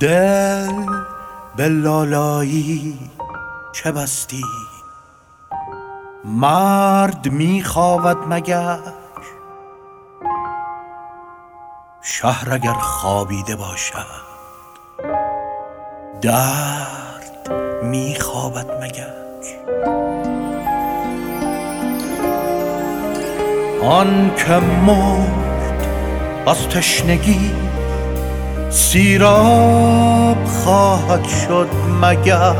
دل به لالایی چه بستی؟ مرد میخواود مگر؟ شهر اگر خوابیده باشد درد میخوابد مگر؟ آن که مرد از تشنگی سیراب خواهد شد مگر؟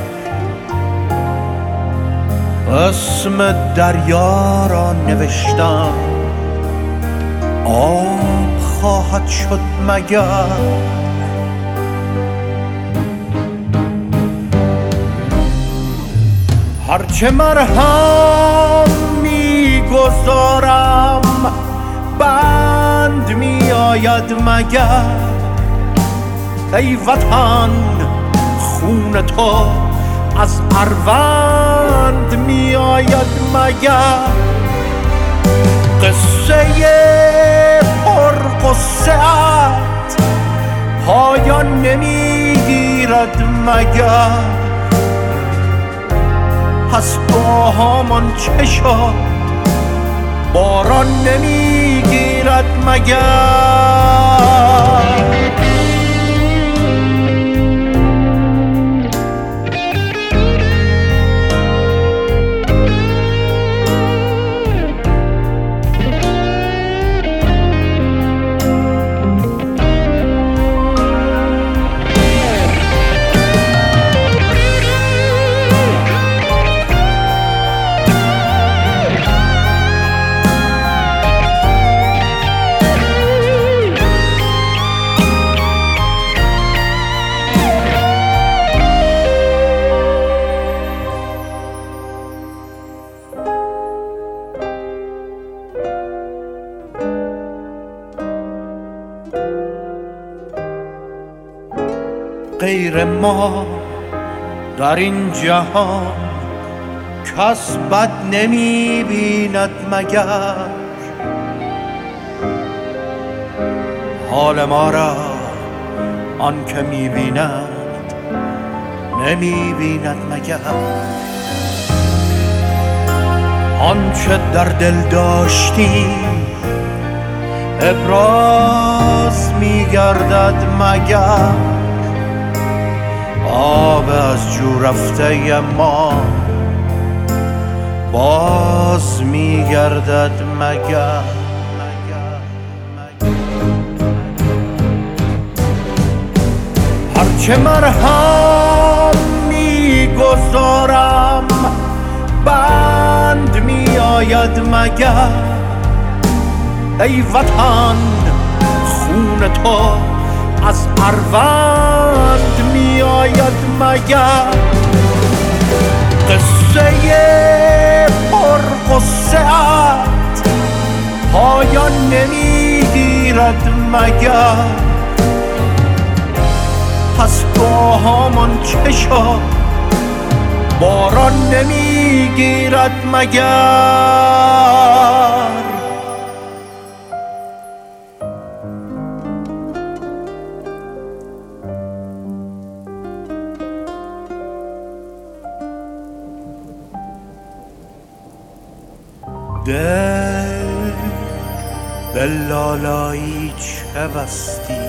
اسم دریا را نوشتم آب خواهد شد مگر؟ هرچه مرهم میگذارم بند میآید مگر؟ ای وطن خون تو از اروند میآید مگر؟ قصه پرغصه‌ات پایان نمیگیرد مگر؟ پس دعاهامان چه شد باران نمیگیرد مگر؟ غیر ما در این جهان کس بد نمی بیند مگر؟ حال ما را آن که می بیند نمی بیند مگر؟ آنچه در دل داشتیم ابراز می گردد مگر؟ آب از جو رفته ما باز میگردد مگر؟ هرچه مرهم میگذارم بند میآید مگر؟ ای وطن خون تو از اروند میآید مگر؟ قصه پرغصه‌ات پایان نمیگیرد مگر؟ پس دعاهامان چه شد باران نمیگیرد مگر؟ دل به لالایی چه بستی؟